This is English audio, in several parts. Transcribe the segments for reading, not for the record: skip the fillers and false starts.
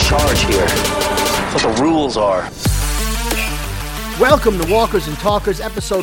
charge here. That's what the rules are. Welcome to Walkers and Talkers, episode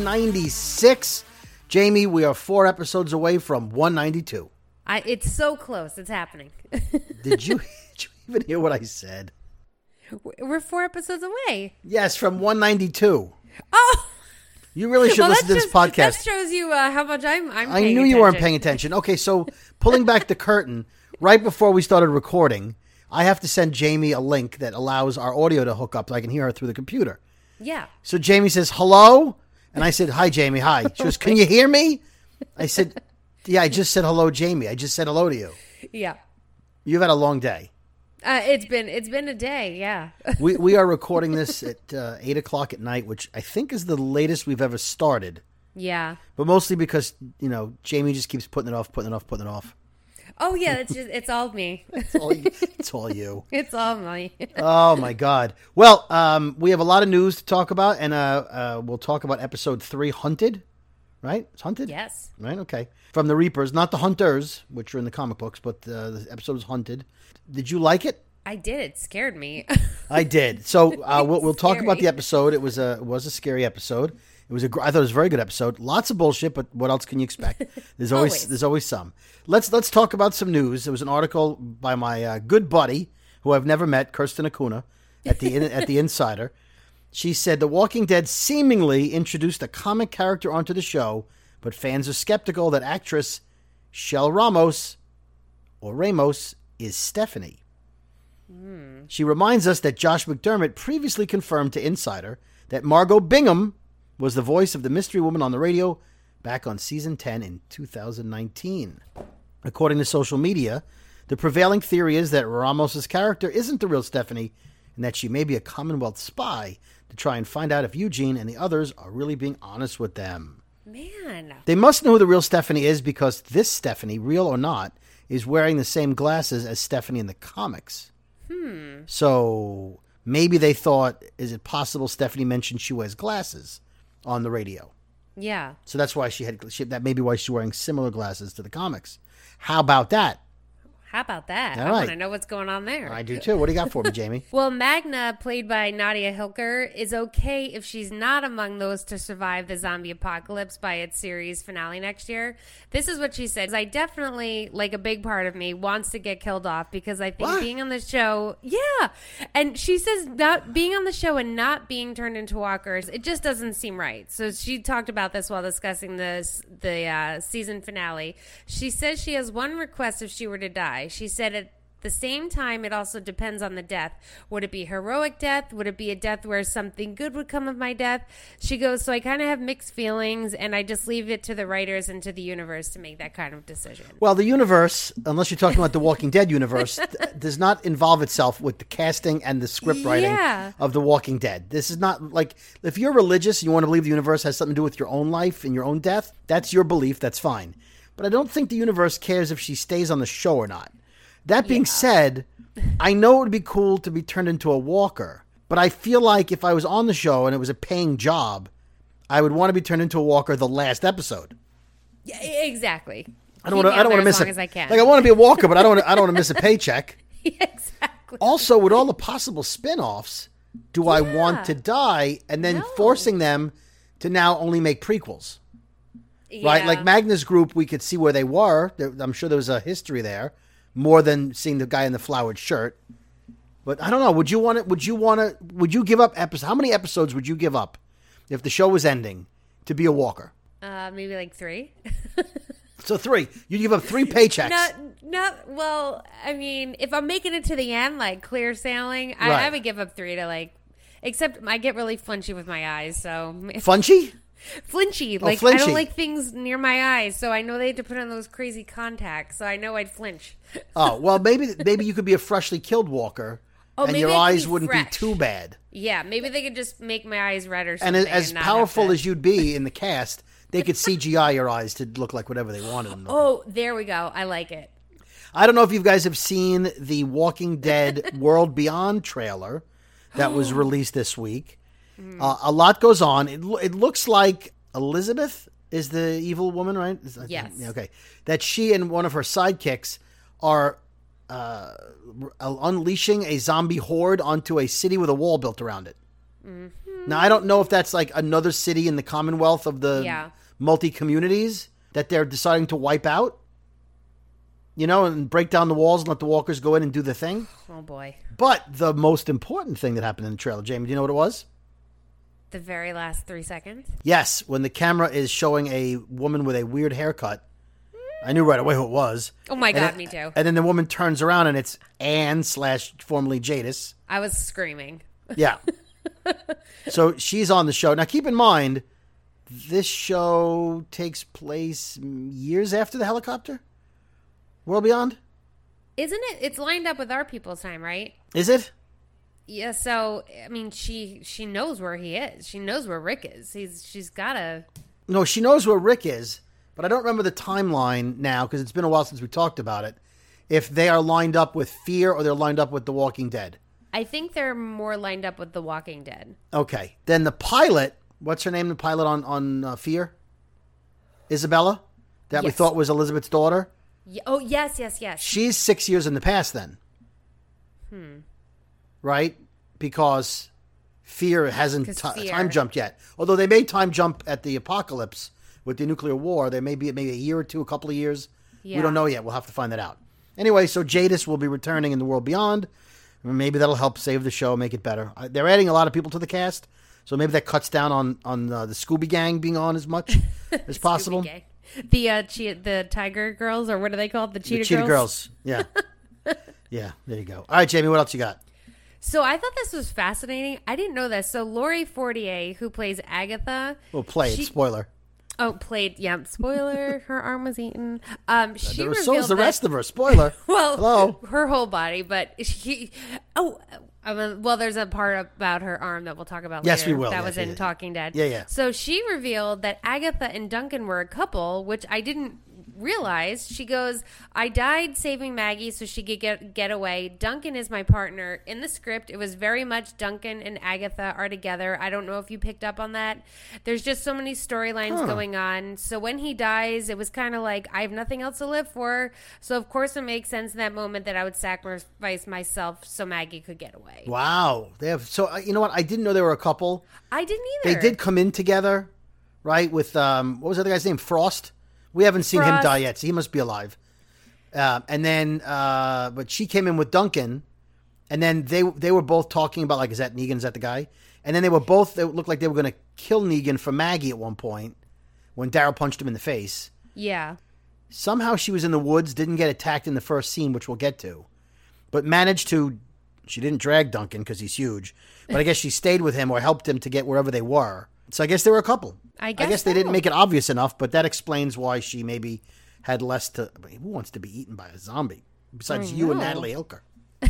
196. Jamie, we are 4 episodes away from 192. It's so close. It's happening. Did you even hear what I said? We're 4 episodes away. Yes, from 192. Oh! You really should listen to this podcast. That shows you how much I'm paying I knew you weren't paying attention. Okay, so pulling back the curtain, right before we started recording, I have to send Jamie a link that allows our audio to hook up so I can hear her through the computer. Yeah. So Jamie says, hello? And I said, hi, Jamie, hi. She goes, can you hear me? I said, yeah, I just said hello, Jamie. I just said hello to you. Yeah. You've had a long day. It's been a day, yeah. We are recording this at 8 o'clock at night, which I think is the latest we've ever started. Yeah. But mostly because, Jamie just keeps putting it off. Oh, yeah, it's all me. It's all you. It's all me. Oh, my God. Well, we have a lot of news to talk about, and we'll talk about episode 3, Hunted, right? It's Hunted? Yes. Right, okay. From the Reapers, not the Hunters, which are in the comic books, but the episode is Hunted. Did you like it? I did. It scared me. I did. So we'll talk about the episode. It was a scary episode. I thought it was a very good episode. Lots of bullshit, but what else can you expect? There's always some. Let's talk about some news. There was an article by my good buddy, who I've never met, Kirsten Acuna, at the Insider. She said The Walking Dead seemingly introduced a comic character onto the show, but fans are skeptical that actress Shel Ramos is Stephanie. She reminds us that Josh McDermott previously confirmed to Insider that Margot Bingham was the voice of the mystery woman on the radio back on season 10 in 2019. According to social media, the prevailing theory is that Ramos's character isn't the real Stephanie and that she may be a Commonwealth spy to try and find out if Eugene and the others are really being honest with them. Man. They must know who the real Stephanie is because this Stephanie, real or not, is wearing the same glasses as Stephanie in the comics. So maybe they thought, is it possible Stephanie mentioned she wears glasses on the radio? Yeah. So that's why that may be why she's wearing similar glasses to the comics. How about that? How about that? All I right. want to know what's going on there. I do too. What do you got for me, Jamie? Well, Magna, played by Nadia Hilker, is okay if she's not among those to survive the zombie apocalypse by its series finale next year. This is what she said. I definitely, like a big part of me, wants to get killed off because I think being on the show, yeah. And she says not being on the show and not being turned into walkers, it just doesn't seem right. So she talked about this while discussing the season finale. She says she has one request if she were to die. She said at the same time, it also depends on the death. Would it be heroic death? Would it be a death where something good would come of my death? She goes, so I kind of have mixed feelings, and I just leave it to the writers and to the universe to make that kind of decision. Well, the universe, unless you're talking about the Walking Dead universe, does not involve itself with the casting and the script writing of The Walking Dead. This is not like, if you're religious and you want to believe the universe has something to do with your own life and your own death, that's your belief, that's fine. But I don't think the universe cares if she stays on the show or not. That being said, I know it would be cool to be turned into a walker, but I feel like if I was on the show and it was a paying job, I would want to be turned into a walker the last episode. Yeah, exactly. I don't want to miss it. As I can. Like I want to be a walker, but I don't want to miss a paycheck. Exactly. Also, with all the possible spin-offs, do I want to die and then forcing them to now only make prequels? Right? Like Magna's group, we could see where they were. I'm sure there was a history there, more than seeing the guy in the flowered shirt. But I don't know. Would you give up episodes? How many episodes would you give up if the show was ending to be a walker? Maybe like 3. So 3. You'd give up 3 paychecks. Well, I mean, if I'm making it to the end, like clear sailing, I would give up 3 to except I get really flinchy with my eyes, so. Flinchy? Flinchy. Flinchy. I don't like things near my eyes, so I know they had to put on those crazy contacts, so I know I'd flinch. Oh, well, maybe you could be a freshly killed walker, and your eyes wouldn't be too bad. Yeah, maybe they could just make my eyes red or something. And as powerful as you'd be in the cast, they could CGI your eyes to look like whatever they wanted them to. Oh, there we go. I like it. I don't know if you guys have seen the Walking Dead World Beyond trailer that was released this week. A lot goes on. It looks like Elizabeth is the evil woman, right? Yes. Okay. That she and one of her sidekicks are unleashing a zombie horde onto a city with a wall built around it. Mm-hmm. Now, I don't know if that's like another city in the Commonwealth of the multi-communities that they're deciding to wipe out, and break down the walls and let the walkers go in and do the thing. Oh, boy. But the most important thing that happened in the trailer, Jamie, do you know what it was? The very last 3 seconds? Yes, when the camera is showing a woman with a weird haircut. I knew right away who it was. Oh, my God, me too. And then the woman turns around, and it's Anne / formerly Jadis. I was screaming. Yeah. So she's on the show. Now, keep in mind, this show takes place years after the helicopter? World Beyond? Isn't it? It's lined up with Our People's Time, right? Is it? Yeah, so, I mean, she knows where he is. She knows where Rick is. She's got to... No, she knows where Rick is. But I don't remember the timeline now because it's been a while since we talked about it. If they are lined up with Fear or they're lined up with The Walking Dead. I think they're more lined up with The Walking Dead. Okay. Then the pilot, what's her name, the pilot on Fear? Isabella? That we thought was Elizabeth's daughter? Yeah. Oh, yes. She's 6 years in the past then. Right? Because Fear hasn't time jumped yet. Although they may time jump at the apocalypse. With the nuclear war, there may be maybe a year or two, a couple of years. Yeah. We don't know yet. We'll have to find that out. Anyway, so Jadis will be returning in The World Beyond. Maybe that'll help save the show, make it better. They're adding a lot of people to the cast, so maybe that cuts down on the Scooby Gang being on as much as possible. Gang. The Tiger Girls, or what are they called? The Cheetah Girls? Yeah. Yeah, there you go. All right, Jamie, what else you got? So I thought this was fascinating. I didn't know this. So Laurie Fortier, who plays Agatha. Well, spoiler. Oh, played, yeah, spoiler, her arm was eaten. She so is the rest of her, spoiler. Well, hello. Her whole body, but well, there's a part about her arm that we'll talk about later. Yes, we will. That was in Talking Dead. Yeah. So she revealed that Agatha and Duncan were a couple, which I didn't realize. She goes, I died saving Maggie so she could get away. Duncan is my partner. In the script, it was very much Duncan and Agatha are together. I don't know if you picked up on that. There's just so many storylines going on. So when he dies, it was kind of like, I have nothing else to live for. So of course it makes sense in that moment that I would sacrifice myself so Maggie could get away. Wow. You know what? I didn't know they were a couple. I didn't either. They did come in together, right? With, what was the other guy's name? Frost? We haven't seen him die yet, so he must be alive. And then, but she came in with Duncan, and then they were both talking about, like, is that Negan? Is that the guy? And then they looked like they were going to kill Negan for Maggie at one point when Daryl punched him in the face. Yeah. Somehow she was in the woods, didn't get attacked in the first scene, which we'll get to, but managed to, she didn't drag Duncan because he's huge, but I guess she stayed with him or helped him to get wherever they were. So I guess they were a couple. I guess they didn't make it obvious enough, but that explains why she maybe had less to... I mean, who wants to be eaten by a zombie? Besides you and Natalie Hilker.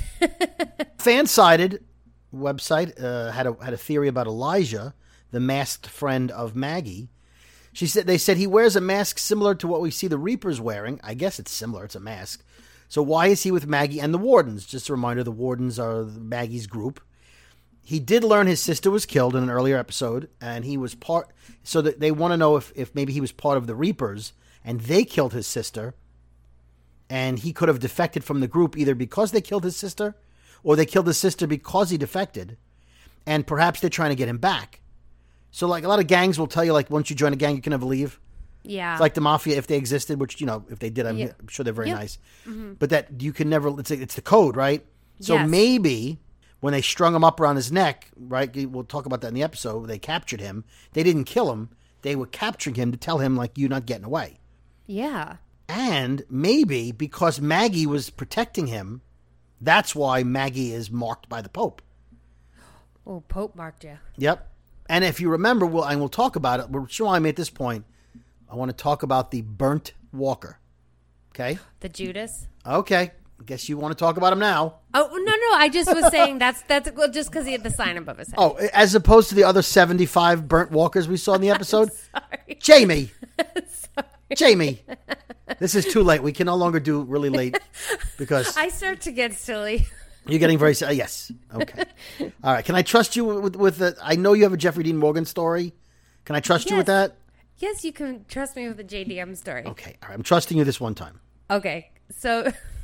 Fansided website had a theory about Elijah, the masked friend of Maggie. They said he wears a mask similar to what we see the Reapers wearing. I guess it's similar. It's a mask. So why is he with Maggie and the Wardens? Just a reminder, the Wardens are Maggie's group. He did learn his sister was killed in an earlier episode, and he was part... So that they want to know if maybe he was part of the Reapers, and they killed his sister, and he could have defected from the group either because they killed his sister, or they killed his sister because he defected, and perhaps they're trying to get him back. So, like, a lot of gangs will tell you, like, once you join a gang, you can never leave. Yeah. It's like the Mafia, if they existed, which, if they did, I'm sure they're very nice. Mm-hmm. But that you can never... It's the code, right? So maybe... When they strung him up around his neck, right? We'll talk about that in the episode. They captured him. They didn't kill him. They were capturing him to tell him, like, you're not getting away. Yeah. And maybe because Maggie was protecting him, that's why Maggie is marked by the Pope. Oh, Pope marked you. Yep. And if you remember, we'll talk about it. But sure, I'm at this point. I want to talk about the burnt walker. Okay? The Judas. Okay. I guess you want to talk about him now. Oh, no. I just was saying that's just because he had the sign above his head. Oh, as opposed to the other 75 burnt walkers we saw in the episode? Sorry. Jamie. Sorry. Jamie. This is too late. We can no longer do really late because... I start to get silly. You're getting very... yes. Okay. All right. Can I trust you with the... I know you have a Jeffrey Dean Morgan story. Can I trust you with that? Yes, you can trust me with the JDM story. Okay. All right. I'm trusting you this one time. Okay. So...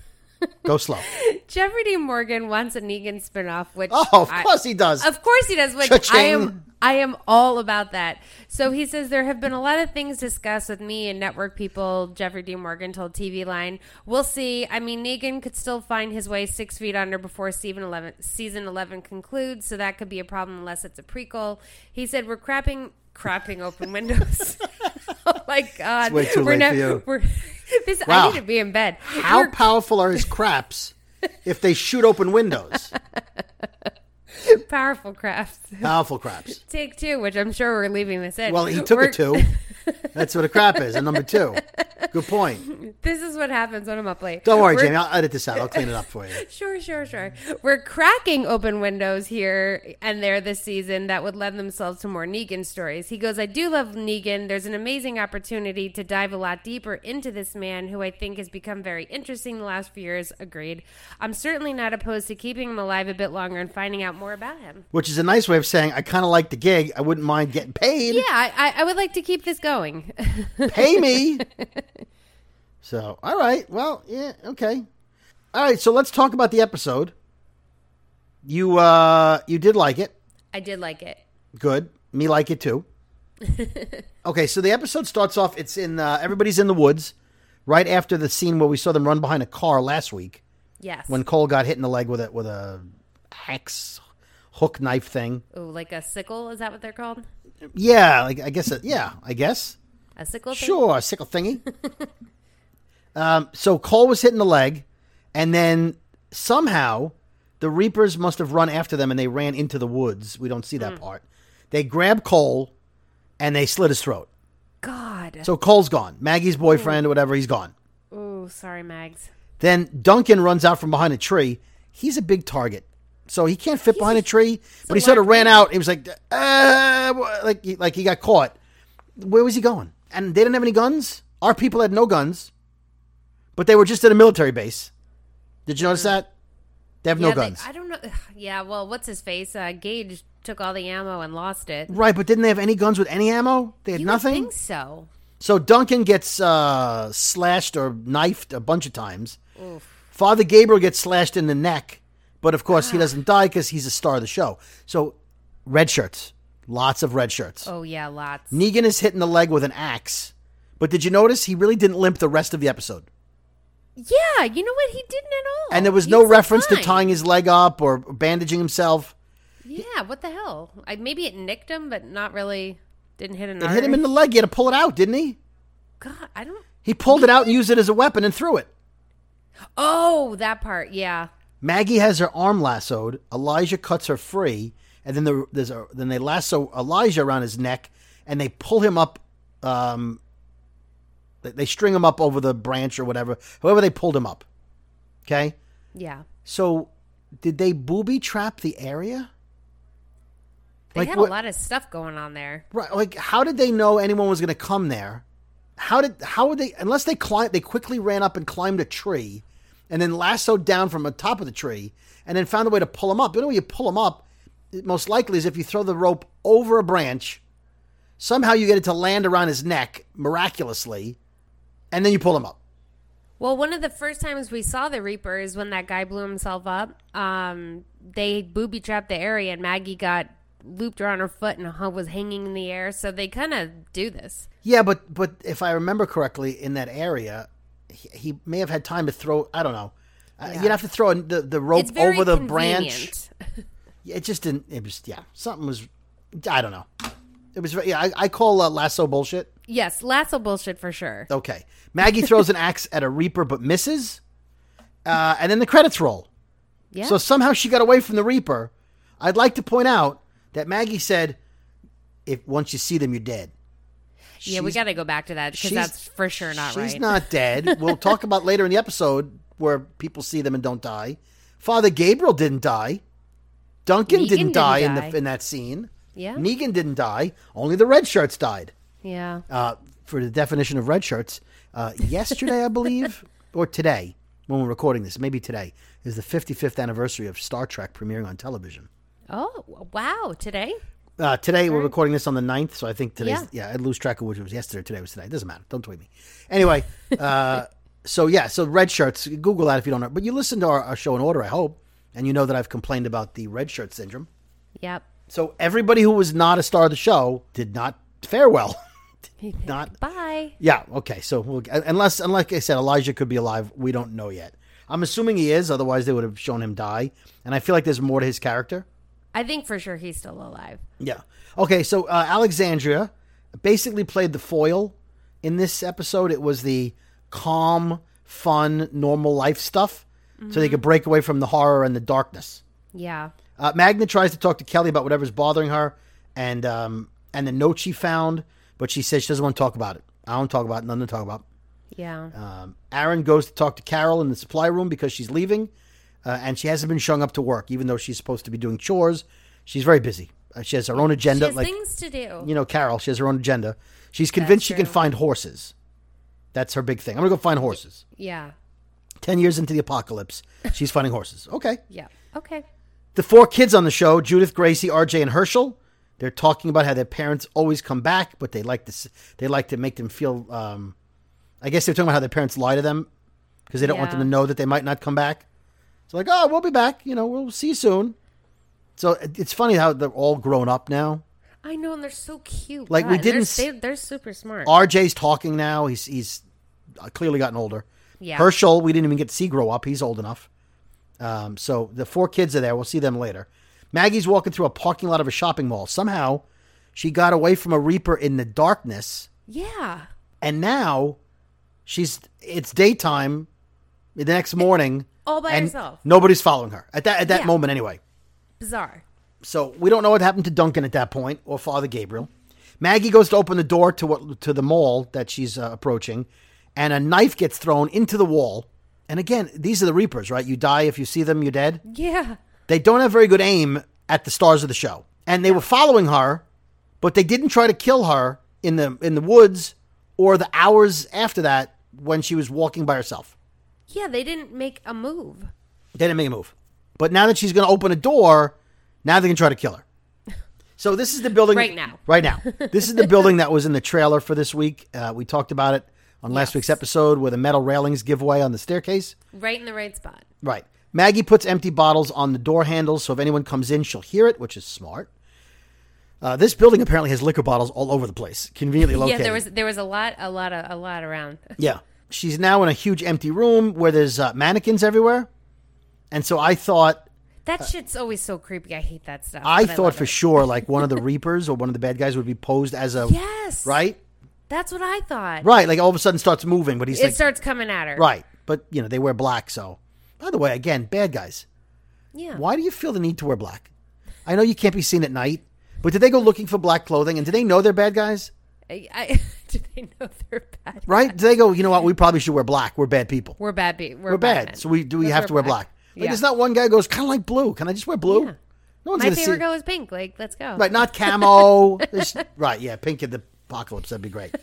Go slow. Jeffrey Dean Morgan wants a Negan spinoff, which Of course he does. Of course he does, which Cha-ching. I am all about that. So he says there have been a lot of things discussed with me and network people, Jeffrey Dean Morgan told TV Line. We'll see. I mean, Negan could still find his way 6 feet under before season 11 concludes, so that could be a problem unless it's a prequel. He said we're crapping open windows. Oh my God. It's way too late for you. I need to be in bed. How powerful are his craps if they shoot open windows? Powerful craps. Powerful craps. Take 2, which I'm sure we're leaving this in. Well, he took a 2. That's what a crap is, a number 2. Good point. This is what happens when I'm up late. Don't worry, Jamie. I'll edit this out. I'll clean it up for you. Sure. We're cracking open windows here and there this season that would lend themselves to more Negan stories. He goes, I do love Negan. There's an amazing opportunity to dive a lot deeper into this man who I think has become very interesting the last few years. Agreed. I'm certainly not opposed to keeping him alive a bit longer and finding out more about him. Which is a nice way of saying, I kind of like the gig. I wouldn't mind getting paid. Yeah, I would like to keep this going. Pay me. So, all right. Well, yeah, okay. All right, so let's talk about the episode. You did like it. I did like it. Good. Me like it too. Okay, so the episode starts off, it's in, everybody's in the woods, right after the scene where we saw them run behind a car last week. Yes. When Cole got hit in the leg with a axe hook knife thing. Oh, like a sickle? Is that what they're called? Yeah, like I guess. I guess. A sickle thing? Sure, a sickle thingy. So Cole was hit in the leg, and then somehow the Reapers must have run after them, and they ran into the woods. We don't see that part. They grabbed Cole, and they slit his throat. God. So Cole's gone. Maggie's boyfriend or whatever, he's gone. Oh, sorry, Mags. Then Duncan runs out from behind a tree. He's a big target. So he can't fit behind a tree, but he sort of ran out. He was like he got caught. Where was he going? And they didn't have any guns. Our people had no guns, but they were just at a military base. Did you notice that? They have no guns. I don't know. Yeah, well, what's his face? Gage took all the ammo and lost it. Right, but didn't they have any guns with any ammo? They had You nothing? would think so. So Duncan gets slashed or knifed a bunch of times. Oof. Father Gabriel gets slashed in the neck, but of course he doesn't die because he's a star of the show. So red shirts. Lots of red shirts. Oh, yeah, lots. Negan is hit in the leg with an axe. But did you notice he really didn't limp the rest of the episode? Yeah, you know what? He didn't at all. And there was He no reference to fine. tying his leg up or bandaging himself. Yeah, what the hell? Maybe it nicked him, but not really. Didn't hit an It hit him in the leg. He had to pull it out, didn't he? God, I don't. He pulled it out and used it as a weapon and threw it. Oh, that part. Yeah. Maggie has her arm lassoed. Elijah cuts her free. And then then they lasso Elijah around his neck and they pull him up. They string him up over the branch or whatever. However they pulled him up. Okay? Yeah. So did they booby trap the area? They had a lot of stuff going on there. Right. Like, how did they know anyone was going to come there? How would they, unless they quickly ran up and climbed a tree and then lassoed down from the top of the tree and then found a way to pull him up. The only way you pull him up, most likely, is if you throw the rope over a branch. Somehow you get it to land around his neck miraculously, and then you pull him up. Well, one of the first times we saw the Reapers when that guy blew himself up, they booby trapped the area and Maggie got looped around her foot and was hanging in the air. So they kind of do this. Yeah, but if I remember correctly, in that area, he may have had time to throw. I don't know. You'd have to throw the rope over the branch. It just didn't. It was something was. I don't know. It was. I call lasso bullshit. Yes, lasso bullshit for sure. Okay, Maggie throws an axe at a Reaper but misses, and then the credits roll. Yeah. So somehow she got away from the Reaper. I'd like to point out that Maggie said, "If once you see them, you're dead." Yeah, we got to go back to that because that's for sure not right. She's not dead. We'll talk about later in the episode where people see them and don't die. Father Gabriel didn't die. Duncan didn't die in that scene. Yeah. Negan didn't die. Only the red shirts died. Yeah. For the definition of red shirts, yesterday, I believe, or today, when we're recording this, maybe today, is the 55th anniversary of Star Trek premiering on television. Oh, wow. Today? Today, we're recording this on the 9th, so I think today's, I'd lose track of which was yesterday or today was today. It doesn't matter. Don't tweet me. Anyway, So red shirts, Google that if you don't know. But you listen to our show in order, I hope, and you know that I've complained about the red shirt syndrome. Yep. So everybody who was not a star of the show did not fare well. Not. Bye. Yeah, okay. So unless, like I said, Elijah could be alive, we don't know yet. I'm assuming he is, otherwise they would have shown him die. And I feel like there's more to his character. I think for sure he's still alive. Yeah. Okay, so Alexandria basically played the foil in this episode. It was the calm, fun, normal life stuff, so they could break away from the horror and the darkness. Yeah. Magna tries to talk to Kelly about whatever's bothering her, and the note she found, but she says she doesn't want to talk about it. I don't talk about it. Nothing to talk about. Yeah. Aaron goes to talk to Carol in the supply room because she's leaving, and she hasn't been showing up to work, even though she's supposed to be doing chores. She's very busy. She has her own agenda. She has things to do. You know, Carol, she has her own agenda. She's convinced she can find horses. That's her big thing. I'm going to go find horses. Yeah. 10 years into the apocalypse, she's finding horses. Okay. Yeah. Okay. The 4 kids on the show, Judith, Gracie, RJ, and Herschel, they're talking about how their parents always come back, but they like to make them feel, I guess they're talking about how their parents lie to them because they don't want them to know that they might not come back. So like, oh, we'll be back. You know, we'll see you soon. So it's funny how they're all grown up now. I know, and they're so cute. Like, we didn't. They're super smart. RJ's talking now. He's clearly gotten older. Yeah. Herschel, we didn't even get to see grow up. He's old enough. So the 4 kids are there. We'll see them later. Maggie's walking through a parking lot of a shopping mall. Somehow, she got away from a Reaper in the darkness. Yeah. And now, it's daytime the next morning. All by and herself. Nobody's following her. At that moment, anyway. Bizarre. So we don't know what happened to Duncan at that point, or Father Gabriel. Maggie goes to open the door to the mall that she's approaching, and a knife gets thrown into the wall. And again, these are the Reapers, right? You die if you see them, you're dead. Yeah. They don't have very good aim at the stars of the show, and they were following her, but they didn't try to kill her in the woods or the hours after that when she was walking by herself. Yeah, they didn't make a move. They didn't make a move. But now that she's going to open a door, now they can try to kill her. So this is the building. Right now. This is the building that was in the trailer for this week. We talked about it on last week's episode where the metal railings give way on the staircase. Right in the right spot. Right. Maggie puts empty bottles on the door handles so if anyone comes in, she'll hear it, which is smart. This building apparently has liquor bottles all over the place, conveniently located. Yeah, there was a lot around. Yeah. She's now in a huge empty room where there's mannequins everywhere. And so I thought... That shit's always so creepy. I hate that stuff. I thought for sure like one of the Reapers or one of the bad guys would be posed as a... Yes. Right? That's what I thought. Right. Like all of a sudden starts moving, but it starts coming at her. Right. But, they wear black, so... By the way, again, bad guys. Yeah. Why do you feel the need to wear black? I know you can't be seen at night, but did they go looking for black clothing? And do they know they're bad guys? Do they know they're bad? Right? Do they go, you know what, we probably should wear black. We're bad people. We're bad people. We're bad. Men. So we have to wear black. Like, there's not one guy who goes, kind of like blue. Can I just wear blue? Yeah. No one's My gonna favorite see. color is pink. Like, let's go. Right, not camo. Right, yeah, pink in the apocalypse. That'd be great.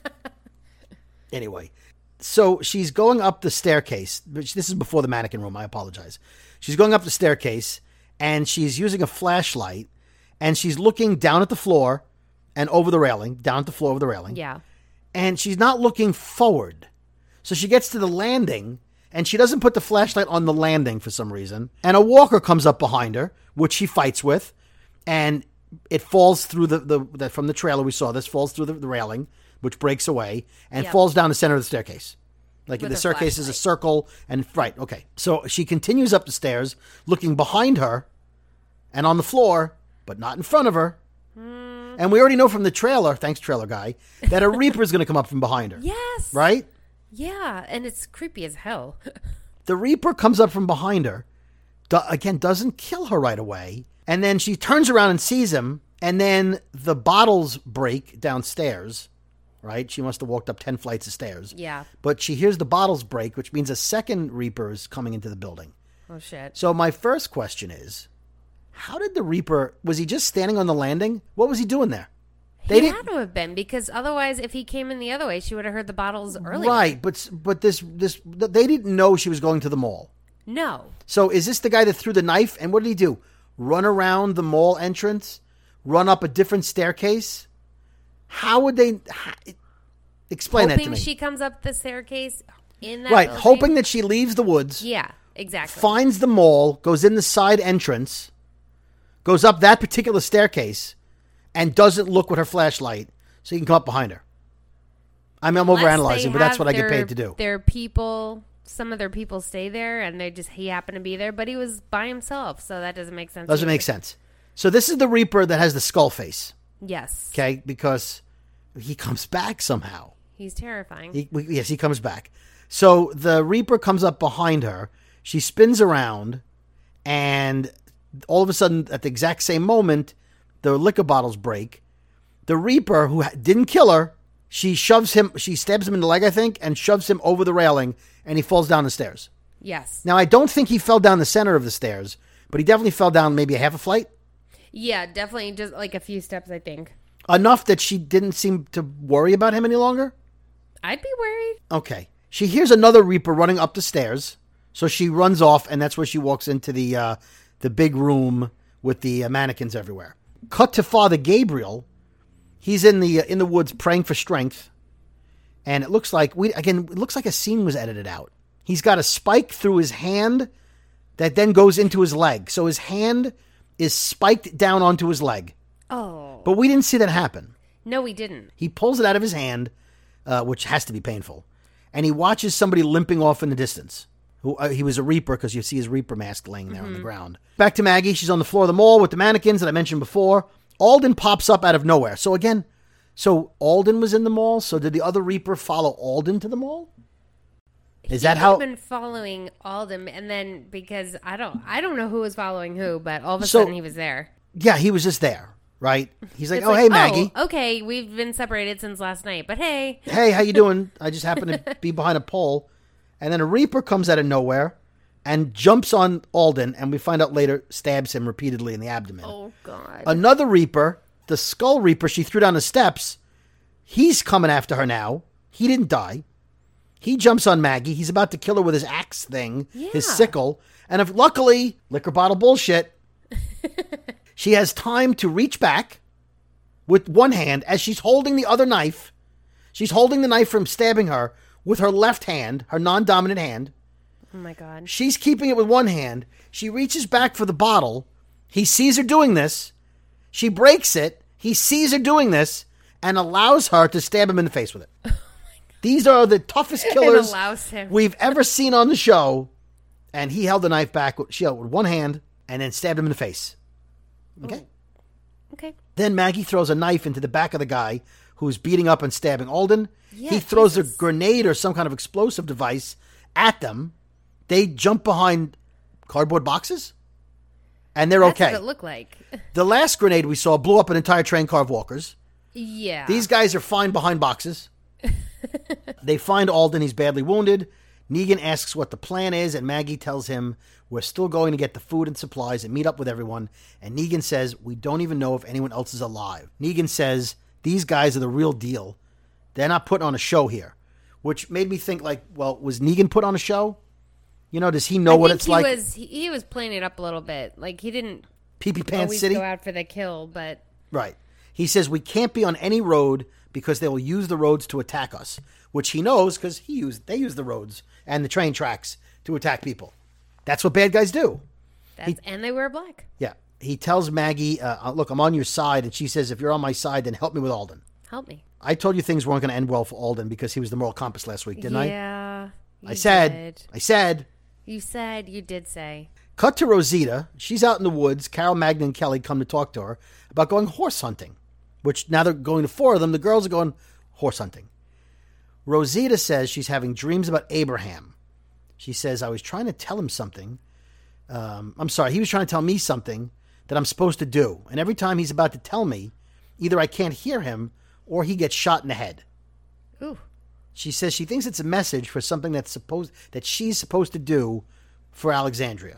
Anyway, so she's going up the staircase. This is before the mannequin room. I apologize. She's going up the staircase, and she's using a flashlight, and she's looking down at the floor and over the railing, down at the floor over the railing. Yeah. And she's not looking forward. So she gets to the landing, and she doesn't put the flashlight on the landing for some reason. And a walker comes up behind her, which she fights with, and it falls through the from the trailer we saw. This falls through the railing, which breaks away, and falls down the center of the staircase. Like the staircase is a circle, and right, okay. So she continues up the stairs, looking behind her, and on the floor, but not in front of her. And we already know from the trailer, thanks trailer guy, that a Reaper is going to come up from behind her. Yes. Right? Yeah, and it's creepy as hell. The Reaper comes up from behind her, again, doesn't kill her right away, and then she turns around and sees him, and then the bottles break downstairs, right? She must have walked up 10 flights of stairs. Yeah. But she hears the bottles break, which means a second Reaper is coming into the building. Oh, shit. So my first question is, how did the Reaper, was he just standing on the landing? What was he doing there? He had to have been, because otherwise, if he came in the other way, she would have heard the bottles earlier. Right, but this they didn't know she was going to the mall. No. So is this the guy that threw the knife? And what did he do? Run around the mall entrance? Run up a different staircase? How would they explain that to me? Hoping she comes up the staircase. in that Right, building. hoping that she leaves the woods. Yeah, exactly. Finds the mall, goes in the side entrance, goes up that particular staircase, and doesn't look with her flashlight so he can come up behind her. I mean, I'm overanalyzing, but that's what I get paid to do. Their people, some of their people stay there, and he happened to be there, but he was by himself, so that doesn't make sense. Doesn't make sense. So this is the Reaper that has the skull face. Yes. Okay, because he comes back somehow. He's terrifying. He comes back. So the Reaper comes up behind her. She spins around, and all of a sudden, at the exact same moment, the liquor bottles break. The Reaper, who didn't kill her, she stabs him in the leg, I think, and shoves him over the railing, and he falls down the stairs. Yes. Now, I don't think he fell down the center of the stairs, but he definitely fell down maybe a half a flight. Yeah, definitely just like a few steps, I think. Enough that she didn't seem to worry about him any longer? I'd be worried. Okay. She hears another Reaper running up the stairs, so she runs off, and that's where she walks into the big room with the mannequins everywhere. Cut to Father Gabriel. He's in the woods praying for strength, and it looks like a scene was edited out. He's got a spike through his hand that then goes into his leg, so his hand is spiked down onto his leg. Oh, But we didn't see that happen. no, we didn't. He pulls it out of his hand, which has to be painful, and he watches somebody limping off in the distance. He was a Reaper because you see his Reaper mask laying there on the ground. Back to Maggie. She's on the floor of the mall with the mannequins that I mentioned before. Alden pops up out of nowhere. So again, Alden was in the mall. So did the other Reaper follow Alden to the mall? Is that how? He's been following Alden, and then because I don't know who was following who, but all of a sudden he was there. Yeah, he was just there, right? He's like, It's "Oh, hey, Maggie. Oh, okay, we've been separated since last night, but hey, Hey, how you doing? I just happen to be behind a pole." And then a Reaper comes out of nowhere and jumps on Alden, and we find out later stabs him repeatedly in the abdomen. oh god, Another Reaper, the Skull Reaper, she threw down the steps. He's coming after her now. He didn't die. He jumps on Maggie. He's about to kill her with his axe thing, his sickle. And luckily, liquor bottle bullshit, she has time to reach back with one hand as she's holding the other knife. She's holding the knife from stabbing her with her left hand, her non-dominant hand. oh my god, She's keeping it with one hand. She reaches back for the bottle. He sees her doing this. She breaks it. He sees her doing this and allows her to stab him in the face with it. These are the toughest killers allows him. we've ever seen on the show. And he held the knife back with one hand and then stabbed him in the face. Okay? okay, Then Maggie throws a knife into the back of the guy who's beating up and stabbing Alden. Yeah, He throws Jesus. a grenade or some kind of explosive device at them. They jump behind cardboard boxes, and they're that's okay. what it looked like. The last grenade we saw blew up an entire train car of walkers. Yeah, These guys are fine behind boxes. They find Alden. He's badly wounded. Negan asks what the plan is, and Maggie tells him we're still going to get the food and supplies and meet up with everyone. And Negan says we don't even know if anyone else is alive. Negan says these guys are the real deal. They're not putting on a show here, which made me think like, well, was Negan put on a show? You know, does he know what it's like? He was playing it up a little bit. Like he didn't Pee-pee Pants always City? go out for the kill, but Right. He says we can't be on any road because they will use the roads to attack us, which he knows because they use the roads and the train tracks to attack people. That's what bad guys do. and they wear black. Yeah. He tells Maggie, look, I'm on your side. And she says, if you're on my side, then help me with Alden. Help me. I told you things weren't going to end well for Alden because he was the moral compass last week, didn't I? Yeah, I said. You said. You did say. Cut to Rosita. She's out in the woods. Carol, Magna, and Kelly come to talk to her about going horse hunting, which now they're going to 4 of them. The girls are going horse hunting. Rosita says she's having dreams about Abraham. She says, I was trying to tell him something. He was trying to tell me something that I'm supposed to do. And every time he's about to tell me, either I can't hear him or he gets shot in the head. Ooh. She says she thinks it's a message for something that she's supposed to do for Alexandria.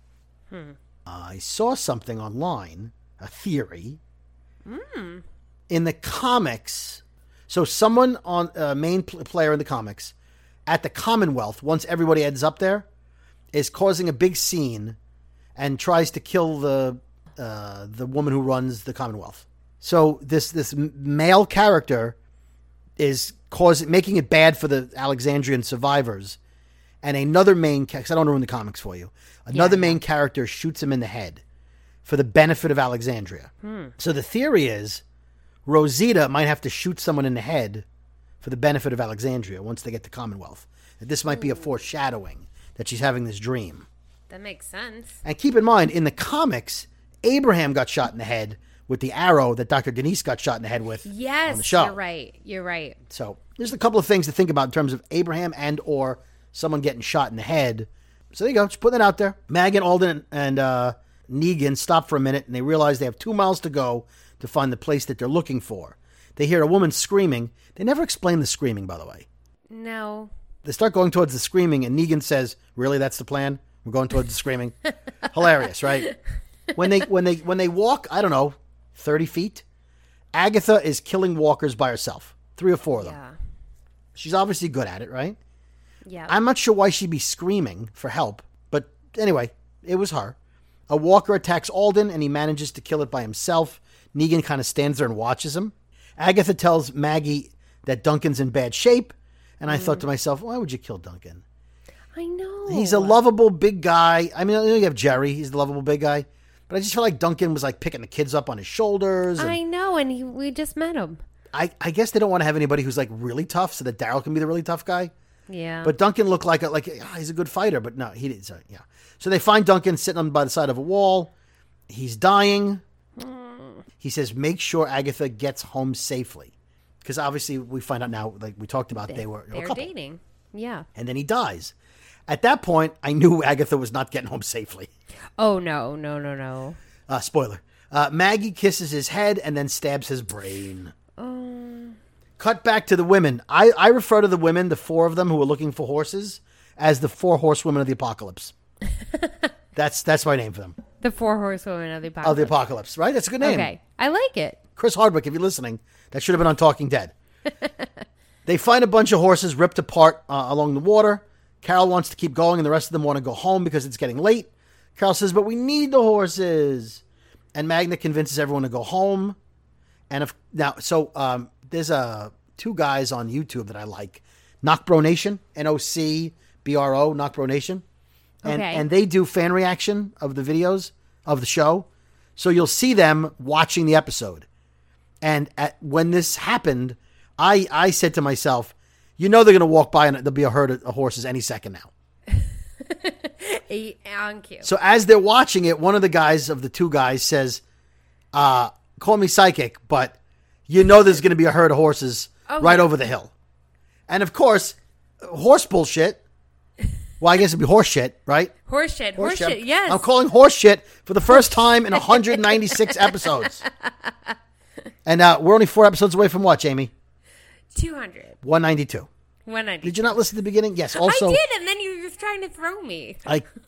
I saw something online, a theory. In the comics, so someone on a main player in the comics at the Commonwealth, once everybody ends up there, is causing a big scene and tries to kill the woman who runs the Commonwealth. So this male character is making it bad for the Alexandrian survivors. And another main character, I don't ruin the comics for you. Another main character shoots him in the head for the benefit of Alexandria. So the theory is Rosita might have to shoot someone in the head for the benefit of Alexandria once they get to Commonwealth. That this might be a foreshadowing that she's having this dream. That makes sense. And keep in mind, in the comics, Abraham got shot in the head with the arrow that Dr. Denise got shot in the head with on the show. You're right. So there's a couple of things to think about in terms of Abraham and or someone getting shot in the head. So there you go. Just putting it out there. Mag and Alden and Negan stop for a minute, and they realize they have 2 miles to go to find the place that they're looking for. They hear a woman screaming. They never explain the screaming, by the way. No. They start going towards the screaming, and Negan says, "Really, that's the plan? We're going towards the screaming." Hilarious, right? When they walk, I don't know, 30 feet, Agatha is killing walkers by herself. 3 or 4 of them. Yeah. She's obviously good at it, right? Yeah. I'm not sure why she'd be screaming for help, but anyway, it was her. A walker attacks Alden, and he manages to kill it by himself. Negan kind of stands there and watches him. Agatha tells Maggie that Duncan's in bad shape, and I thought to myself, why would you kill Duncan? I know. He's a lovable big guy. I mean, I know you have Jerry. He's the lovable big guy. But I just feel like Duncan was like picking the kids up on his shoulders. I know, and we just met him. I guess they don't want to have anybody who's like really tough so that Daryl can be the really tough guy. Yeah. But Duncan looked like he's a good fighter, but no, he didn't. So, yeah. So they find Duncan sitting by the side of a wall. He's dying. He says, make sure Agatha gets home safely. Because obviously we find out now, like we talked about, they're a couple. Dating. Yeah. And then he dies. At that point, I knew Agatha was not getting home safely. Oh, no. Spoiler. Maggie kisses his head and then stabs his brain. Cut back to the women. I refer to the women, the 4 of them who were looking for horses, as the 4 horsewomen of the apocalypse. That's my name for them. The 4 horsewomen of the apocalypse. Of the apocalypse, right? That's a good name. Okay. I like it. Chris Hardwick, if you're listening, that should have been on Talking Dead. They find a bunch of horses ripped apart along the water. Carol wants to keep going, and the rest of them want to go home because it's getting late. Carol says, but we need the horses. And Magna convinces everyone to go home. And there's 2 guys on YouTube that I like. Knockbro Nation, NOCBRO, Knockbro Nation. And they do fan reaction of the videos of the show. So you'll see them watching the episode. And when this happened, I said to myself, they're going to walk by and there'll be a herd of horses any second now. On cue. So as they're watching it, one of the guys of the 2 guys says, call me psychic, but there's going to be a herd of horses right over the hill. And of course, horse bullshit. Well, I guess it'd be horse shit, right? Horse shit, yes. I'm calling horse shit for the first time in 196 episodes. And we're only 4 episodes away from what, Jamie? 200. 192. 192. Did you not listen to the beginning? Yes. Also, I did, and then you were trying to throw me.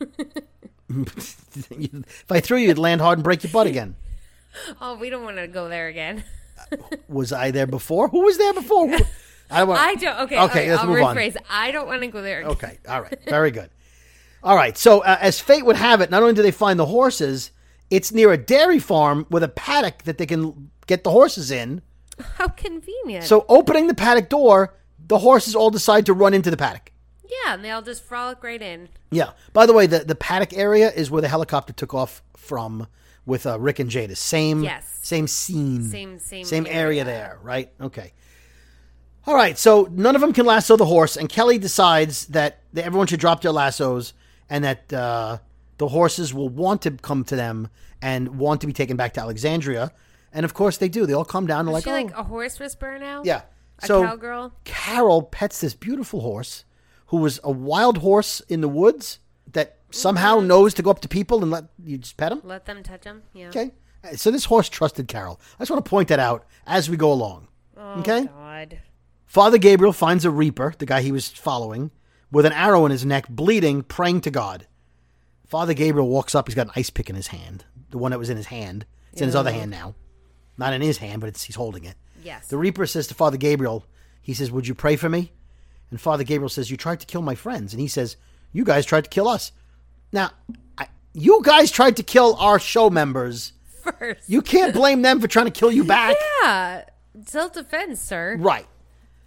If I threw you, you'd land hard and break your butt again. Oh, we don't want to go there again. Was I there before? Who was there before? I don't. Okay, let's I'll move rephrase. on. I don't want to go there again. Okay, all right. Very good. All right, so as fate would have it, not only do they find the horses, it's near a dairy farm with a paddock that they can get the horses in. How convenient. So opening the paddock door, the horses all decide to run into the paddock. Yeah, and they all just frolic right in. Yeah. By the way, the paddock area is where the helicopter took off from with Rick and Jada. Same scene. Same area there, right? Okay. All right, so none of them can lasso the horse, and Kelly decides that everyone should drop their lassos and that the horses will want to come to them and want to be taken back to Alexandria. And, of course, they do. They all come down and Is she like a horse whisperer now? Yeah. A so cowgirl? Carol pets this beautiful horse who was a wild horse in the woods that somehow knows to go up to people and let you just pet him. Let them touch him, yeah. Okay. So this horse trusted Carol. I just want to point that out as we go along. Oh, okay? God. Father Gabriel finds a reaper, the guy he was following, with an arrow in his neck, bleeding, praying to God. Father Gabriel walks up. He's got an ice pick in his hand, the one that was in his hand. It's in his other hand now. Not in his hand, but he's holding it. Yes. The reaper says to Father Gabriel, he says, would you pray for me? And Father Gabriel says, you tried to kill my friends. And he says, you guys tried to kill us. Now, you guys tried to kill our show members. First. You can't blame them for trying to kill you back. Yeah. Self-defense, sir. Right.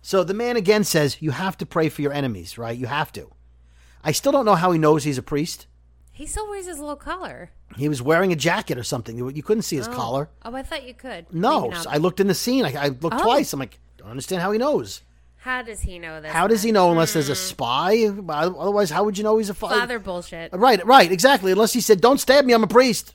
So the man again says, you have to pray for your enemies, right? You have to. I still don't know how he knows he's a priest. He still wears his little collar. He was wearing a jacket or something. You couldn't see his collar. Oh, I thought you could. No. So I looked in the scene. I looked twice. I'm like, don't understand how he knows. How does he know this? How does he know unless there's a spy? Otherwise, how would you know he's a father bullshit? Right, exactly. Unless he said, don't stab me, I'm a priest.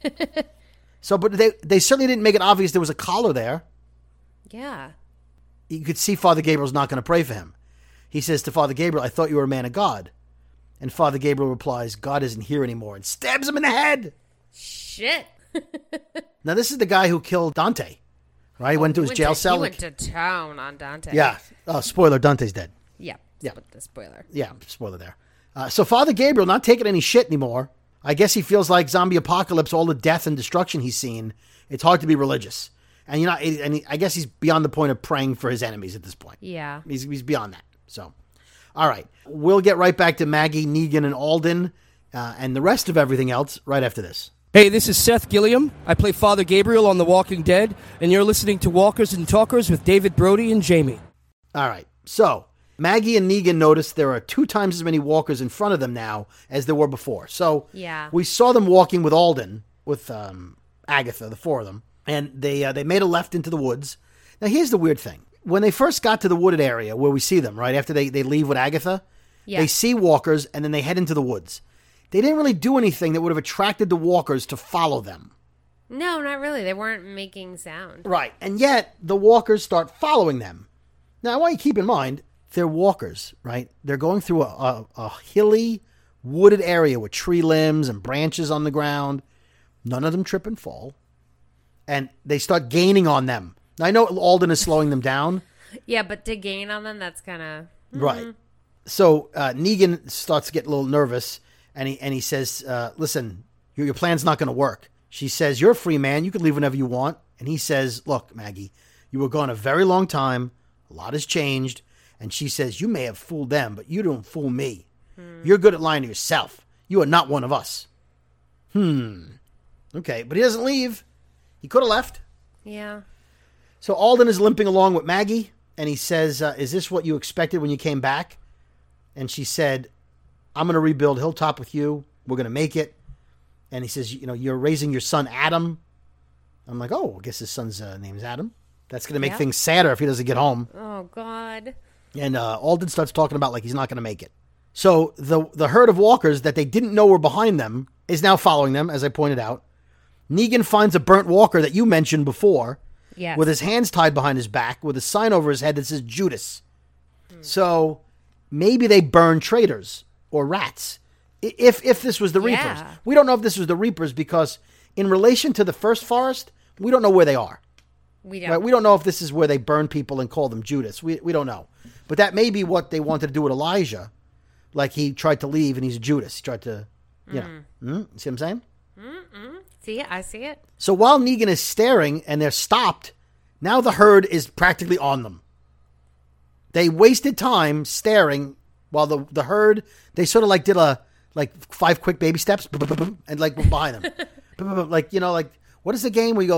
So, but they certainly didn't make it obvious there was a collar there. Yeah. You could see Father Gabriel's not going to pray for him. He says to Father Gabriel, I thought you were a man of God. And Father Gabriel replies, God isn't here anymore, and stabs him in the head. Shit. Now, this is the guy who killed Dante, right? He went to his jail cell. He went to town on Dante. Yeah. Oh, spoiler, Dante's dead. Yeah. Yeah. The spoiler. Yeah, spoiler there. So Father Gabriel, not taking any shit anymore, I guess he feels like zombie apocalypse, all the death and destruction he's seen, it's hard to be religious. And I guess he's beyond the point of praying for his enemies at this point. Yeah. He's beyond that. So, all right. We'll get right back to Maggie, Negan, and Alden, and the rest of everything else right after this. Hey, this is Seth Gilliam. I play Father Gabriel on The Walking Dead, and you're listening to Walkers and Talkers with David Brody and Jamie. All right. So, Maggie and Negan notice there are 2 times as many walkers in front of them now as there were before. So, yeah. We saw them walking with Alden, with Agatha, the 4 of them, and they made a left into the woods. Now, here's the weird thing. When they first got to the wooded area where we see them, right, after they leave with Agatha, they see walkers, and then they head into the woods. They didn't really do anything that would have attracted the walkers to follow them. No, not really. They weren't making sound. Right. And yet, the walkers start following them. Now, I want you to keep in mind, they're walkers, right? They're going through a hilly, wooded area with tree limbs and branches on the ground. None of them trip and fall. And they start gaining on them. Now, I know Alden is slowing them down. Yeah, but to gain on them, that's kind of... Right. So Negan starts to get a little nervous, and he says, listen, your plan's not going to work. She says, you're a free man. You can leave whenever you want. And he says, look, Maggie, you were gone a very long time. A lot has changed. And she says, you may have fooled them, but you don't fool me. You're good at lying to yourself. You are not one of us. Okay, but he doesn't leave. He could have left. Yeah. So Alden is limping along with Maggie, and he says, is this what you expected when you came back? And she said, I'm going to rebuild Hilltop with you. We're going to make it. And he says, you're raising your son Adam. I'm like, I guess his son's name is Adam. That's going to make things sadder if he doesn't get home. Oh, God. And Alden starts talking about like he's not going to make it. So the herd of walkers that they didn't know were behind them is now following them, as I pointed out. Negan finds a burnt walker that you mentioned before. Yes. With his hands tied behind his back, with a sign over his head that says Judas. So maybe they burn traitors or rats. If this was the Reapers. We don't know if this was the Reapers because in relation to the first forest, we don't know where they are. We don't. Right? We don't know if this is where they burn people and call them Judas. We don't know. But that may be what they wanted to do with Elijah. Like he tried to leave and he's a Judas. He tried to, see what I'm saying? See it? I see it. So while Negan is staring and they're stopped, now the herd is practically on them. They wasted time staring while the herd, they sort of like did 5 quick baby steps and like were behind them. Like, what is the game where you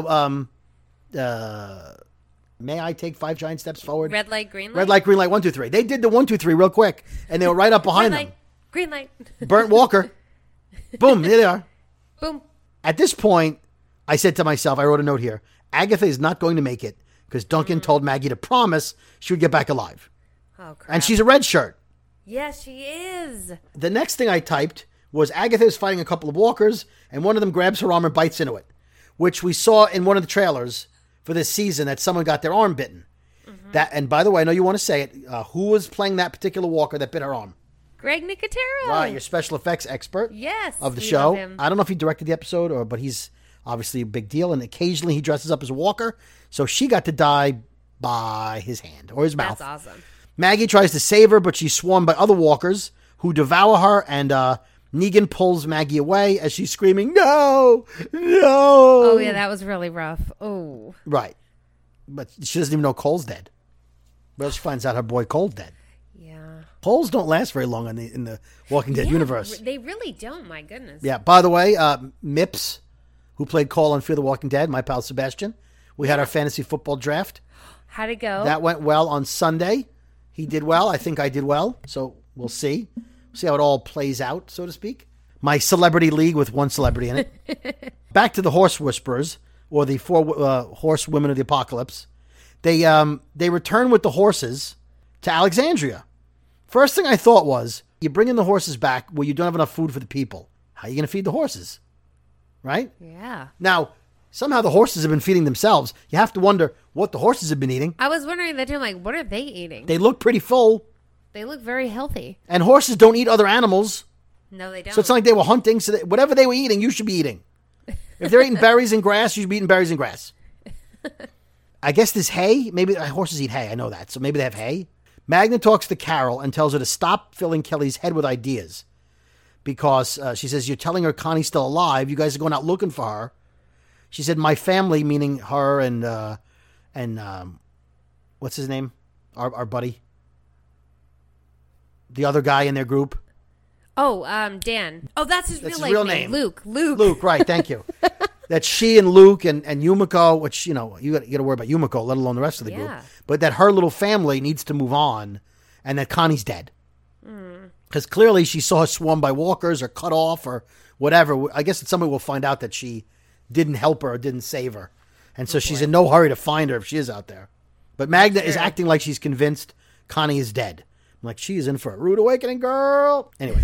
go, may I take 5 giant steps forward? Red light, green light? Red light, green light, 1, 2, 3. They did the 1, 2, 3 real quick and they were right up behind Red light, them. Green light. Burnt walker. Boom, there they are. Boom. At this point, I said to myself, I wrote a note here, Agatha is not going to make it because Duncan told Maggie to promise she would get back alive. Oh, crap. And she's a red shirt. Yes, she is. The next thing I typed was Agatha is fighting a couple of walkers and one of them grabs her arm and bites into it, which we saw in one of the trailers for this season that someone got their arm bitten. That, and by the way, I know you want to say it. Who was playing that particular walker that bit her arm? Greg Nicotero. Right, your special effects expert. Yes. Of the we show. love him. I don't know if he directed the episode but he's obviously a big deal, and occasionally he dresses up as a walker. So she got to die by his hand or his mouth. That's awesome. Maggie tries to save her, but she's swarmed by other walkers who devour her, and Negan pulls Maggie away as she's screaming, no, no. Oh, yeah, that was really rough. Oh. Right. But she doesn't even know Cole's dead. Well, she finds out her boy Cole's dead. Yeah. Coles don't last very long in the Walking Dead universe. They really don't, my goodness. Yeah, by the way, Mips, who played Cole on Fear the Walking Dead, my pal Sebastian, we had our fantasy football draft. How'd it go? That went well on Sunday. He did well. I think I did well. So we'll see. See how it all plays out, so to speak. My celebrity league with one celebrity in it. Back to the Horse Whisperers, or the 4 horse women of the apocalypse. They return with the horses to Alexandria. First thing I thought was, you bring in the horses back where you don't have enough food for the people. How are you going to feed the horses? Right? Yeah. Now, somehow the horses have been feeding themselves. You have to wonder what the horses have been eating. I was wondering that too. I'm like, what are they eating? They look pretty full. They look very healthy. And horses don't eat other animals. No, they don't. So it's not like they were hunting. So whatever they were eating, you should be eating. If they're eating berries and grass, you should be eating berries and grass. I guess there's hay. Maybe horses eat hay. I know that. So maybe they have hay. Magda talks to Carol and tells her to stop filling Kelly's head with ideas. Because she says, you're telling her Connie's still alive. You guys are going out looking for her. She said, my family, meaning her and what's his name? Our buddy. The other guy in their group. Oh, Dan. Oh, that's his real name. Luke. Luke, right. Thank you. That she and Luke and Yumiko, which, you got to worry about Yumiko, let alone the rest of the group. But that her little family needs to move on and that Connie's dead. Because clearly she saw her swarmed by walkers or cut off or whatever. I guess somebody will find out that she didn't help her or didn't save her. And so she's in no hurry to find her if she is out there. But Magda is acting like she's convinced Connie is dead. I'm like, she is in for a rude awakening, girl. Anyway.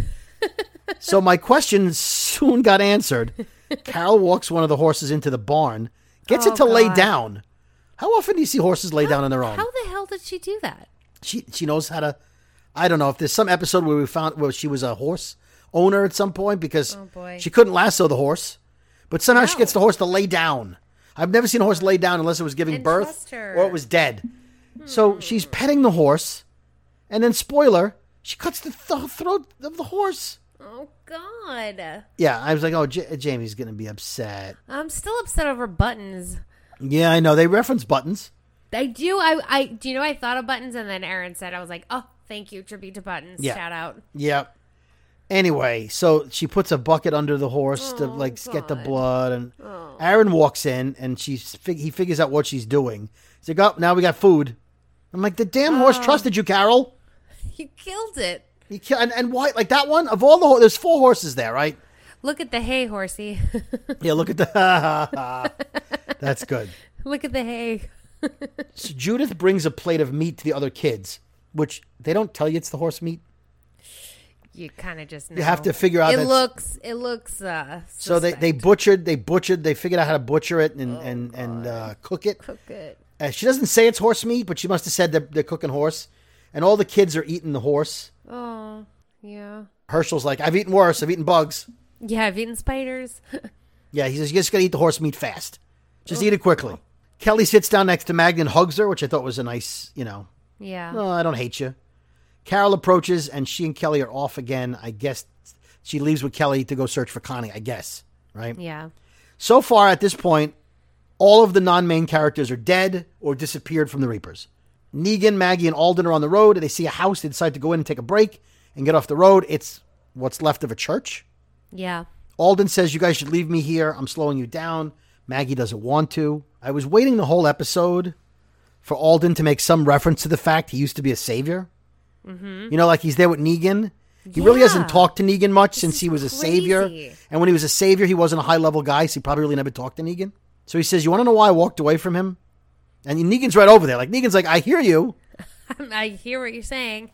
So my question soon got answered. Carol walks one of the horses into the barn, gets it to lay down. How often do you see horses lay down on their own? How the hell did she do that? She knows how to. I don't know if there's some episode where we found where she was a horse owner at some point because she couldn't lasso the horse, but somehow she gets the horse to lay down. I've never seen a horse lay down unless it was giving birth or it was dead. So she's petting the horse, and then spoiler, she cuts the throat of the horse. Oh, God. Yeah, I was like, oh, Jamie's going to be upset. I'm still upset over buttons. Yeah, I know. They reference buttons. I do. Do you know I thought of buttons and then Aaron said, I was like, oh, thank you. Tribute to buttons. Yeah. Shout out. Yeah. Anyway, so she puts a bucket under the horse to get the blood, and Aaron walks in and he figures out what she's doing. He's like, oh, now we got food. I'm like, the damn horse trusted you, Carol. You killed it. And why? Like that one? Of all there's 4 horses there, right? Look at the hay, horsey. Yeah, look at the... That's good. Look at the hay. So Judith brings a plate of meat to the other kids, which they don't tell you it's the horse meat. You kind of just know. You have to figure out. It looks. So they figured out how to butcher it and cook it. Cook it. She doesn't say it's horse meat, but she must have said they're cooking horse. And all the kids are eating the horse. Oh, yeah. Herschel's like, I've eaten worse. I've eaten bugs. Yeah, I've eaten spiders. Yeah, he says, you just got to eat the horse meat fast. Just eat it quickly. Kelly sits down next to Magda and hugs her, which I thought was a nice, Yeah. No, I don't hate you. Carol approaches, and she and Kelly are off again. I guess she leaves with Kelly to go search for Connie, I guess. Right? Yeah. So far, at this point, all of the non-main characters are dead or disappeared from the Reapers. Negan, Maggie, and Alden are on the road. They see a house. They decide to go in and take a break and get off the road. It's what's left of a church. Yeah. Alden says, you guys should leave me here. I'm slowing you down. Maggie doesn't want to. I was waiting the whole episode for Alden to make some reference to the fact he used to be a savior. Mm-hmm. Like he's there with Negan. He really hasn't talked to Negan much since he was a savior. And when he was a savior, he wasn't a high-level guy, so he probably really never talked to Negan. So he says, you want to know why I walked away from him? And Negan's right over there. Like, Negan's like, I hear you. I hear what you're saying.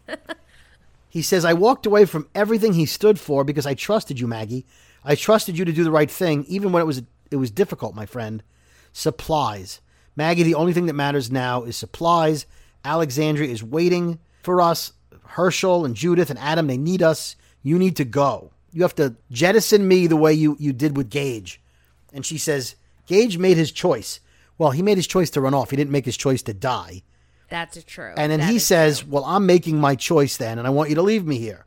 He says, I walked away from everything he stood for because I trusted you, Maggie. I trusted you to do the right thing, even when it was difficult, my friend. Supplies. Maggie, the only thing that matters now is supplies. Alexandria is waiting for us. Herschel and Judith and Adam, they need us. You need to go. You have to jettison me the way you did with Gage. And she says, Gage made his choice. Well, he made his choice to run off. He didn't make his choice to die. That's true. And then he says, well, I'm making my choice then, and I want you to leave me here.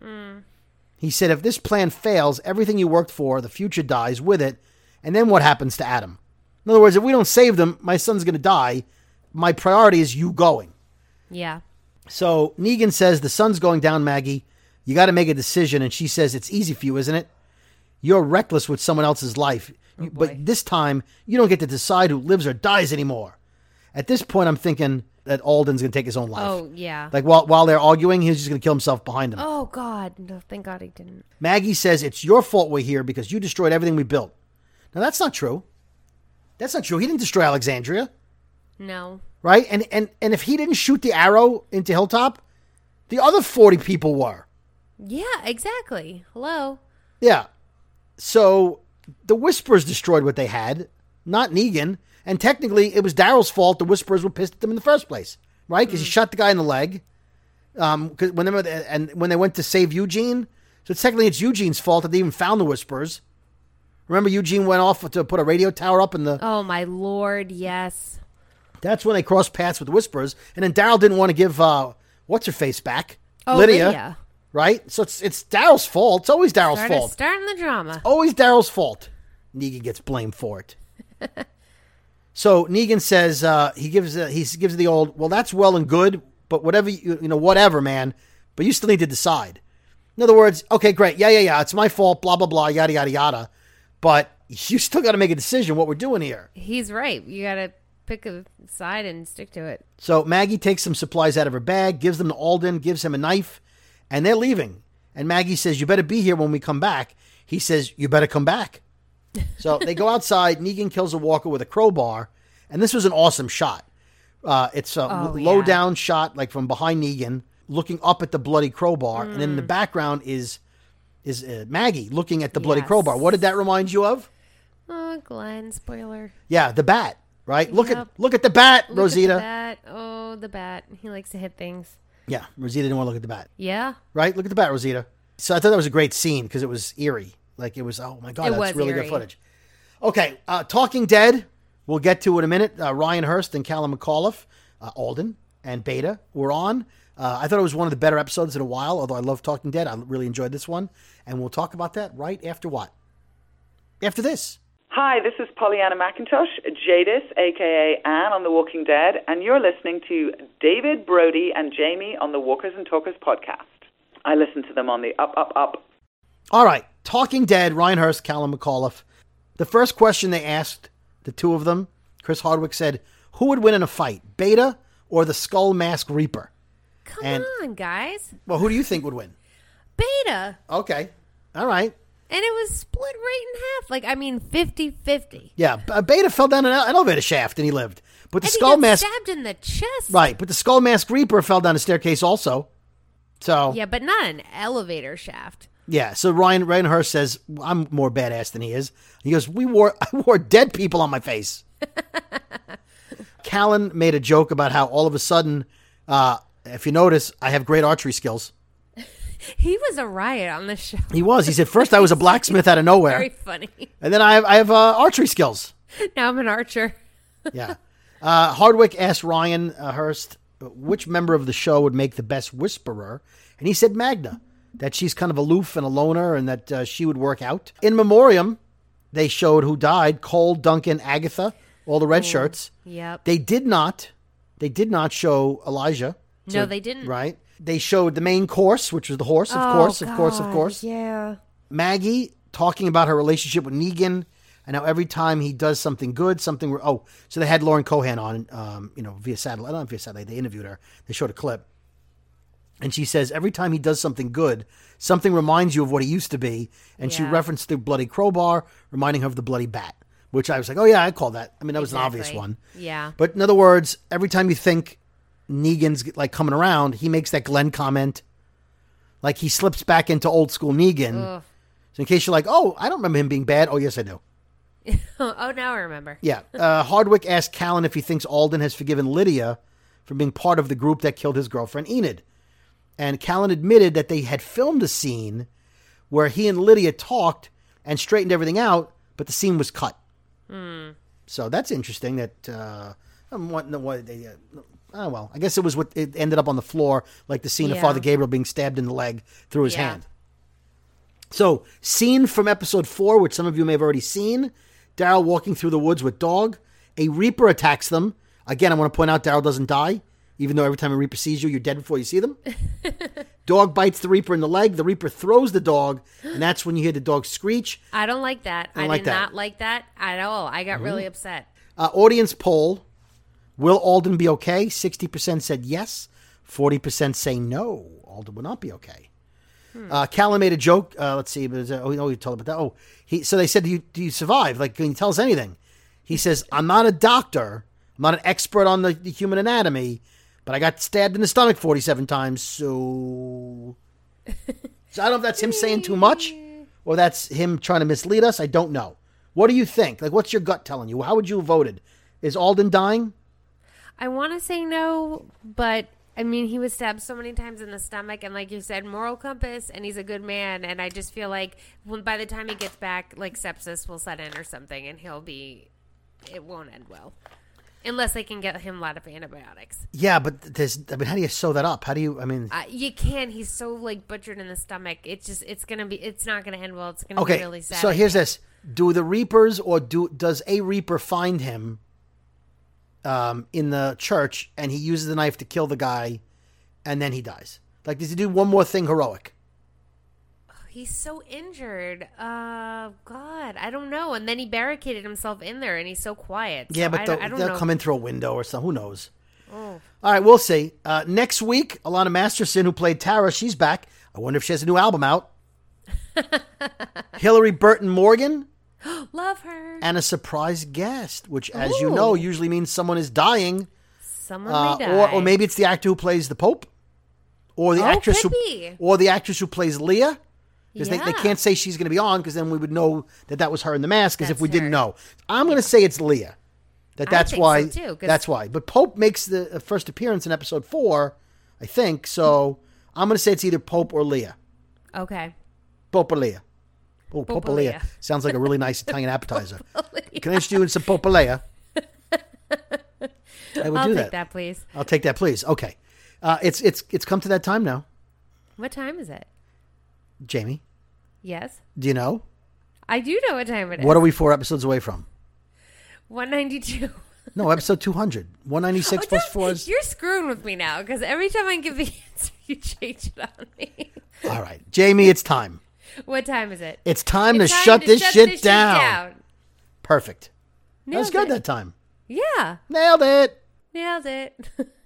He said, if this plan fails, everything you worked for, the future dies with it, and then what happens to Adam? In other words, if we don't save them, my son's going to die. My priority is you going. Yeah. So Negan says, the sun's going down, Maggie. You got to make a decision. And she says, it's easy for you, isn't it? You're reckless with someone else's life. But this time, you don't get to decide who lives or dies anymore. At this point, I'm thinking that Alden's going to take his own life. Oh, yeah. Like while they're arguing, he's just going to kill himself behind them. Oh, God. No, thank God he didn't. Maggie says, it's your fault we're here because you destroyed everything we built. Now, that's not true. That's not true. He didn't destroy Alexandria. No. Right? And if he didn't shoot the arrow into Hilltop, the other 40 people were. Yeah, exactly. Hello. Yeah. So the Whisperers destroyed what they had, not Negan. And technically, it was Daryl's fault the Whisperers were pissed at them in the first place. Right? Because he shot the guy in the leg. Cause when they went to save Eugene. So technically, it's Eugene's fault that they even found the Whisperers. Remember, Eugene went off to put a radio tower up in the... Oh, my Lord, yes. That's when they crossed paths with the Whisperers. And then Daryl didn't want to give, what's-her-face back? Oh, Lydia. Right? So it's Daryl's fault. It's always Daryl's fault. Starting the drama. Always Daryl's fault. Negan gets blamed for it. So Negan says, he gives the old, well, that's well and good, but whatever, whatever, man. But you still need to decide. In other words, okay, great. Yeah. It's my fault, blah, blah, blah, yada, yada, yada. But you still got to make a decision what we're doing here. He's right. You got to pick a side and stick to it. So Maggie takes some supplies out of her bag, gives them to Alden, gives him a knife, and they're leaving. And Maggie says, you better be here when we come back. He says, you better come back. So they go outside. Negan kills a walker with a crowbar. And this was an awesome shot. It's a low down shot, like from behind Negan, looking up at the bloody crowbar. And then in the background is Maggie looking at the bloody crowbar. What did that remind you of? Oh, Glenn, spoiler. Yeah, the bat, right? Look at the bat, Rosita. Look at the bat. Oh, the bat. He likes to hit things. Yeah, Rosita didn't want to look at the bat. Yeah. Right? Look at the bat, Rosita. So I thought that was a great scene because it was eerie. Like it was, oh my God, that's really good footage. Okay, Talking Dead, we'll get to in a minute. Ryan Hurst and Callum McAuliffe, Alden and Beta were on. I thought it was one of the better episodes in a while, although I love Talking Dead. I really enjoyed this one. And we'll talk about that right after what? After this. Hi, this is Pollyanna McIntosh, Jadis, a.k.a. Anne on The Walking Dead, and you're listening to David, Brody, and Jamie on the Walkers and Talkers podcast. I listen to them on the Up, Up, Up. All right, Talking Dead, Ryan Hurst, Callum McAuliffe. The first question they asked, the two of them, Chris Hardwick said, who would win in a fight, Beta or the Skull Mask Reaper? Come on, guys. Well, who do you think would win? Beta. Okay, all right. And it was split right in half. Like, I mean, 50-50. Yeah, Beta fell down an elevator shaft and he lived. But the and Skull he got Mask... stabbed in the chest. Right, but the Skull Mask Reaper fell down a staircase also. So... Yeah, but not an elevator shaft. Yeah, so Ryan Hurst says, I'm more badass than he is. He goes, I wore dead people on my face. Callan made a joke about how all of a sudden, if you notice, I have great archery skills. He was a riot on the show. He was. He said, first I was a blacksmith out of nowhere. Very funny. And then I have archery skills. Now I'm an archer. Yeah. Hardwick asked Ryan Hurst which member of the show would make the best whisperer. And he said Magna, that she's kind of aloof and a loner and that she would work out. In memoriam, they showed who died, Cole, Duncan, Agatha, all the red shirts. Yep. They did not show Elijah. No, they didn't. Right. They showed the main course, which was the horse, of course. Yeah. Maggie talking about her relationship with Negan and how every time he does something good, so they had Lauren Cohan on, via satellite. I don't know via satellite. They interviewed her. They showed a clip. And she says every time he does something good, something reminds you of what he used to be. And she referenced the bloody crowbar, reminding her of the bloody bat, which I was like, oh, yeah, I call that. I mean, that was an obvious one. Yeah. But in other words, every time you think Negan's like coming around, he makes that Glenn comment. Like he slips back into old school Negan. Ugh. So in case you're like, oh, I don't remember him being bad. Oh, yes, I do. Oh, now I remember. Yeah. Hardwick asked Callan if he thinks Alden has forgiven Lydia for being part of the group that killed his girlfriend Enid. And Callan admitted that they had filmed a scene where he and Lydia talked and straightened everything out, but the scene was cut. So that's interesting that, I guess it was what it ended up on the floor, like the scene of Father Gabriel being stabbed in the leg through his hand. So, scene from episode 4, which some of you may have already seen, Daryl walking through the woods with Dog. A Reaper attacks them. Again, I want to point out Daryl doesn't die, even though every time a Reaper sees you, you're dead before you see them. Dog bites the Reaper in the leg. The Reaper throws the dog, and that's when you hear the dog screech. I don't like that. I did not like that at all. I got really upset. Audience poll. Will Alden be okay? 60% said yes. 40% say no. Alden will not be okay. Callan made a joke. Let's see. We told about that. So they said, do you survive? Like, can you tell us anything? He says, I'm not a doctor. I'm not an expert on the human anatomy, but I got stabbed in the stomach 47 times. So I don't know if that's him saying too much or that's him trying to mislead us. I don't know. What do you think? Like, what's your gut telling you? How would you have voted? Is Alden dying? I want to say no, but I mean, he was stabbed so many times in the stomach, and like you said, moral compass, and he's a good man, and I just feel like by the time he gets back, like sepsis will set in or something, and it won't end well. Unless they can get him a lot of antibiotics. Yeah, but how do you sew that up? How do you, you can. He's so like butchered in the stomach. It's not going to end well. It's going to be really sad. So here's this. Do the Reapers does a Reaper find him in the church and he uses the knife to kill the guy and then he dies? Like, does he do one more thing heroic? He's so injured. God, I don't know. And then he barricaded himself in there, and he's so quiet. So yeah, but I don't they'll know. come in through a window or something. Who knows? Oh. All right, we'll see. Next week, Alana Masterson, who played Tara, she's back. I wonder if she has a new album out. Hillary Burton Morgan. Love her. And a surprise guest, which, as you know, usually means someone is dying. Someone may die. Or maybe it's the actor who plays the Pope. Or the actress who plays Leah. Because they can't say she's going to be on, because then we would know that was her in the mask, as if we didn't know. I'm going to say it's Leah. That's why. So too, that's why. But Pope makes the first appearance in episode 4, I think. So I'm going to say it's either Pope or Leah. Okay. Pope or Leah. Oh, Pope or Leah. Sounds like a really nice Italian appetizer. Can I introduce you in some Pope or Leah? I'll take that, please. I'll take that, please. Okay. It's come to that time now. What time is it? Jamie? Yes? Do you know? I do know what time it is. What are we 4 episodes away from? 192. No, episode 200. 196 plus 4 is... You're screwing with me now, because every time I give the answer, you change it on me. All right. Jamie, it's time. What time is it? It's time to shut this shit down. Perfect. That was good that time. Yeah. Nailed it. Nailed it.